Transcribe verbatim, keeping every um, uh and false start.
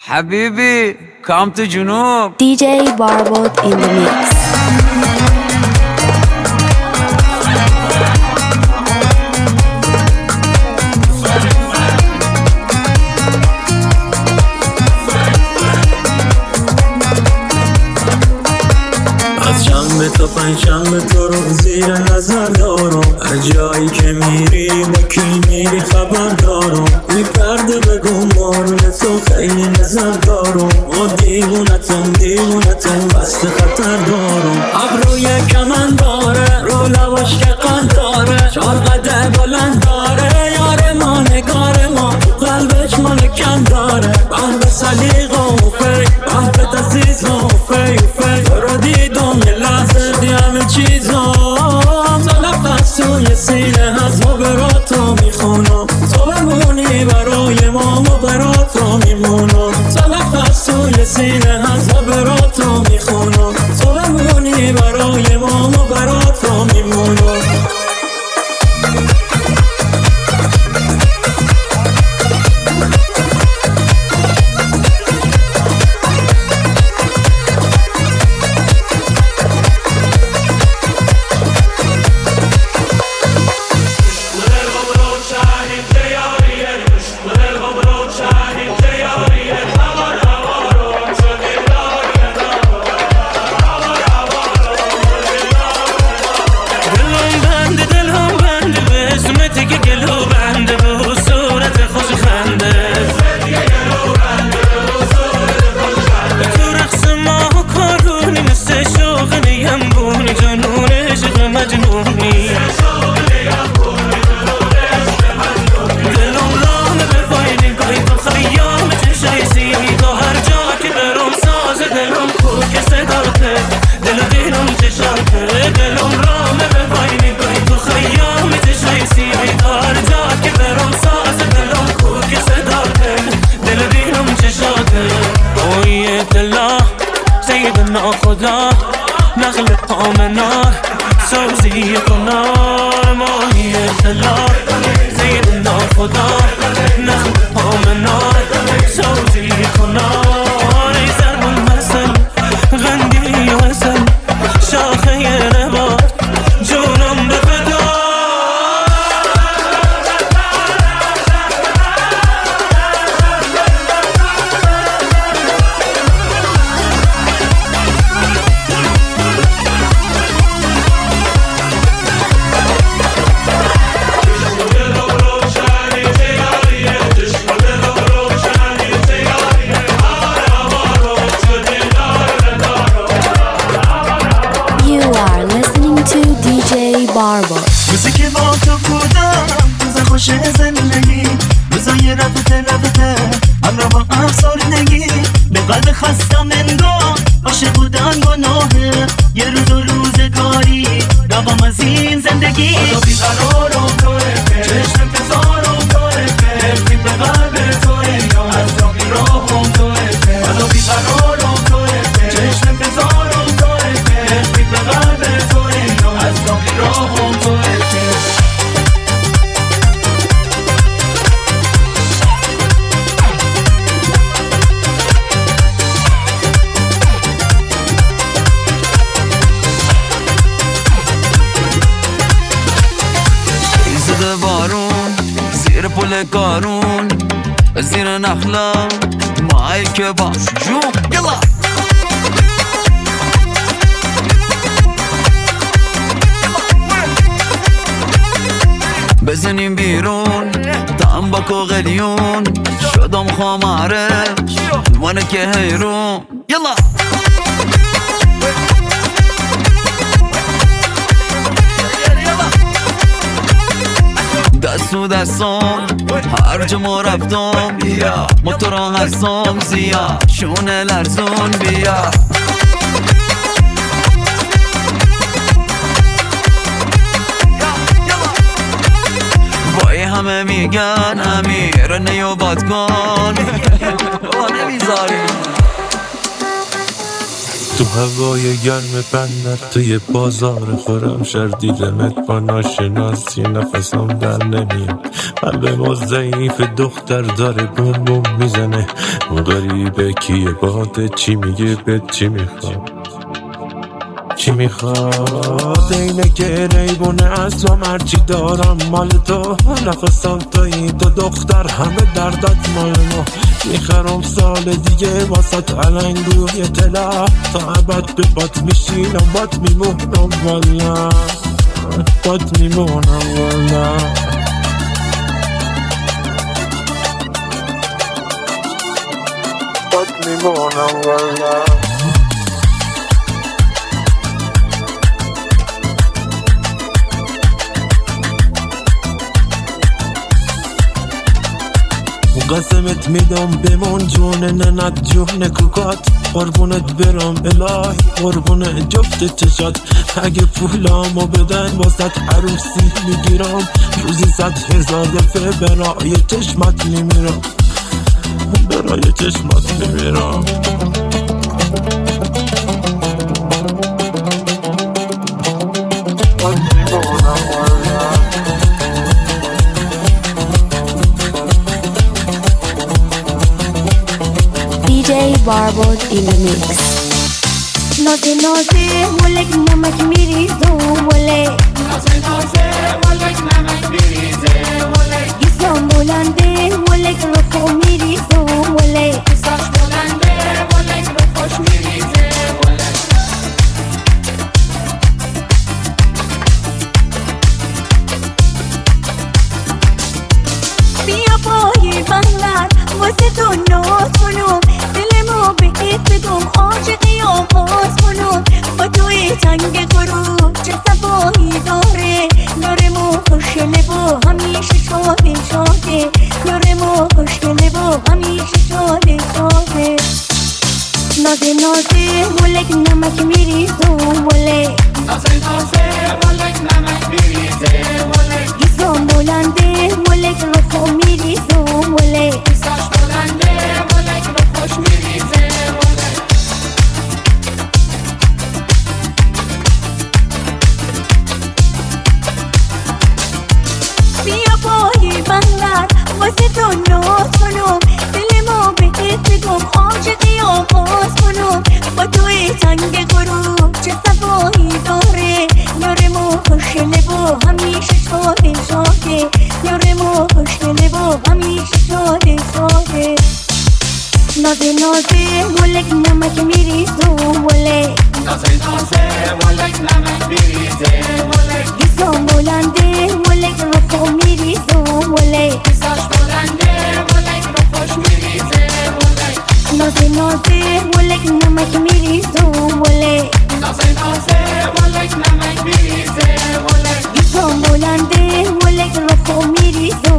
حبيبي come to جنوب. دی جی Barbot in the mix. از شنبه تا پنجشنبه تو رو زیر نظر دارم، از جایی که میری با کی میری خبر دارم. بی پرده بگو مارون تو خیلی نظر دارم، و دیوونتم دیوونتم بسته خطر دارم. ابروی کمن داره رو لواش که قند داره، چار قده بلند داره، یار ما نگار ما تو قلبش ما نکن داره. بند سلیقه و فی بند تسیز و فی و فی تو رو دیدم یه لحظه دی همه چیزام زلفت توی سینه هست ما براتو میخونم، تو بمونی برای ما ما براتو میمونم. زلفت توی سینه هست ما براتو میخونم، تو بمونی برای ما ما براتو میمونم. خدا نخل پامنا سوزی کنار ماهی اطلاع زیدنا خدا نخل پامنا سوزی کنار ای زرمون مثل غندی و حسن شاخه نبات جونم به فدا. موزیک با تو بودم روز خوش زندگی، روزای رفته رفته همراه با افسردگی، به قلب خستم انگار عاشق بودن گناهه، یه روز و روزگاری روام از این زندگی. حالا بیقرارم توه چشم انتظارم توه حفظی به قلب توه یا از را بیراهم توه. حالا بیقرارم توه چشم انتظارم توه حفظی به قلب توه یا از را بیراهم توه. بارون زیر پل کارون زیر نخلا مایی که باش جون یلا بزنیم بیرون تنباک و قلیون شدم خماره منه که حیرون یلا دستو دستم هر جا ما رفتم بیا موتوران هستم زیا شونه لرزون بیا. وای همه میگن امیر نیو باد کن نمیذاری تو هوای گرم بندر توی بازار خورم شردی رمت با ناشناسی نفسم در نمیاد. قلب ما ضعیف دختر داره بوم بوم میزنه، اون غریب کیه باده چی میگه به چی میخواد چی میخواد اینه که ریبونه اصلام هرچی دارم مال تو نفسم توی تو دختر همه دردت مال ما میخرم سال دیگه واسط علنگ روی تلا تا عبد به بات میشینم بات میمونم والا بات میمونم والا بات میمونم والا قسمت میدم بمون جون ننت جون کوکات قربونت برم الهی قربون جفت چشات اگه پولامو بدن واسط عروسی میگیرم روزی صد هزار دفعه برای چشمت میمیرم برای چشمت میمیرم D J Barbod in the mix. نازه نازه ولک نمک میریزه وله نازه نازه ولک نمک میریزه وله گیسام بلنده ولک رو خو میریزه وله ساش بلنده ولک رو خوش میریزه وله بیا پای بندر واسه تو ناز کنم دلمو بهت بدم عاشقی آغاز کنم با توی تنگ غروب چه صفایی داره یارمو خوشگله و همیشه شاده شاده یارمو خوشگله و همیشه شاده شاده نازه نازه ولک نمک میریزه وله نازه نازه ولک نمک میریزه وله گیسام بلنده ولک رو خو میریزه وله ساش بلنده ولک رو خوش میریزه وله بیا پای بندر واسه تو ناز کنم دلمو بهت بدم عاشقی آغاز کنم با توی تنگ غروب چه صفایی داره یارمو خوشگله و همیشه شاده شاده یارمو خوشگله و همیشه شاده شاده نازه نازه ولک نمک میریزه وله نازه نازه ولک نمک میریزه وله گیسام بلنده ولک رو خو میریزه وله ساش بلنده ولک رو خوش میریزه وله نازه نازه ولک نمک میریزه وله نازه نازه ولک نمک میریزه وله گیسام بلنده ولک رو خو میریزه